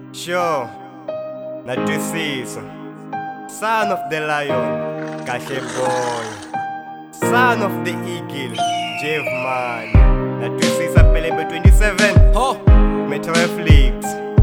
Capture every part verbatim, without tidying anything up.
Sure, na twisisa. Son of the lion, Kahle boy. Son of the eagle, Jeff man. Na twisisa Pelembe twenty-seven. Ho, Metro Flix.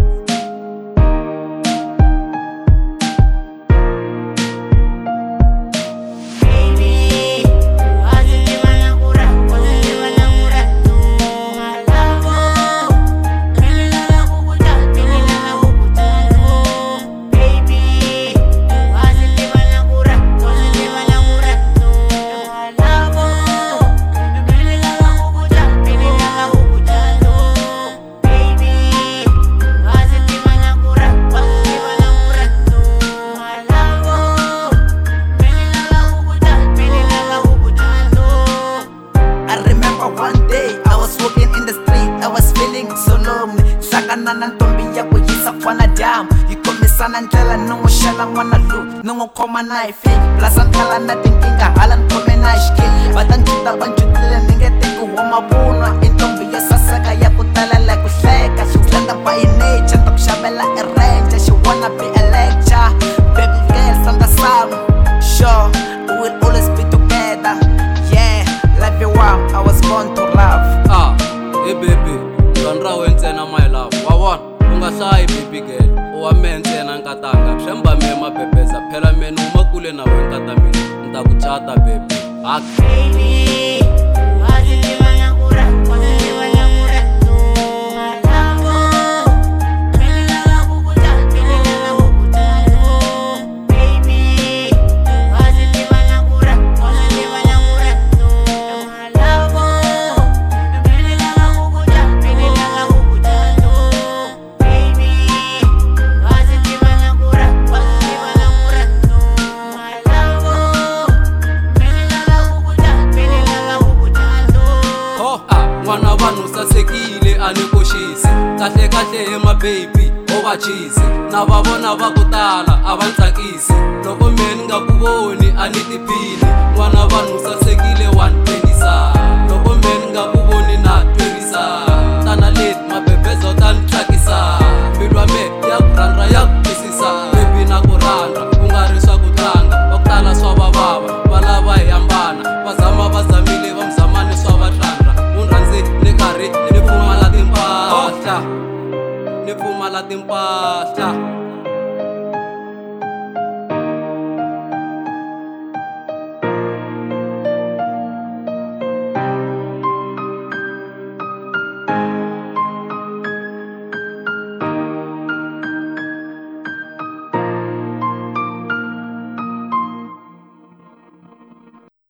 One day I was walking in the street, I was feeling so lonely. Sakana na ntombi yako yisafana damu. Yikomi sana ndlela nungu shala mwana lu nungu koma knife plus antala na tinkinga halan kome na ishki batanjuta banjutile ningeteku wama bunwa intombi yosasaka yakutala la kuhleka. She slender by nature ntokushabela arrange. She wanna be a lecture. Baby girl from the south, sure we will always be together. Life you want, I was born to love. ah, hey baby, Londra wenzena my love. Wawon, ungasayi baby girl. Uwa menzena nkatanga. Shemba mema bebeza. Phela menu umakule na wenkata mina. Ntakuchata baby. Ak. Baby, waziliwa nyangura, waziliwa nyangura tu. Malamu, menilala kukuta, menilala kukuta tu. Baby, waziliwa nyangura, waziliwa nyangura tu. Malamu, menilala kukuta, menilala kukuta tu. Baby, waziliwa nyangura, waziliwa nyangura tu. Malamu, menilala kukuta, menilala kukuta tu. Ho, ah, mwana vanhu sasekile anikoshisi. Kahle kahle ema baby, ova cheese. Na vavona va kutala, ava ntsakisi. Loko meni nga kuvoni anitiphini. Mwana vanhu sasekile one twenty-sa. Loko meni nga kuvoni na twenty-sa. Tana late mabebeza utanitlakisa. Mbilu wa me ya kurandra ya kutwisisa. Baby na kurandra, kungari swa kutlanga. Va kutala swa vavava, valava hi hambana. Vazama vazamile vamzamani swa vatlanga. Unrhandzi ni karhi ni pfumala timpahla, ni pfumala timpahla.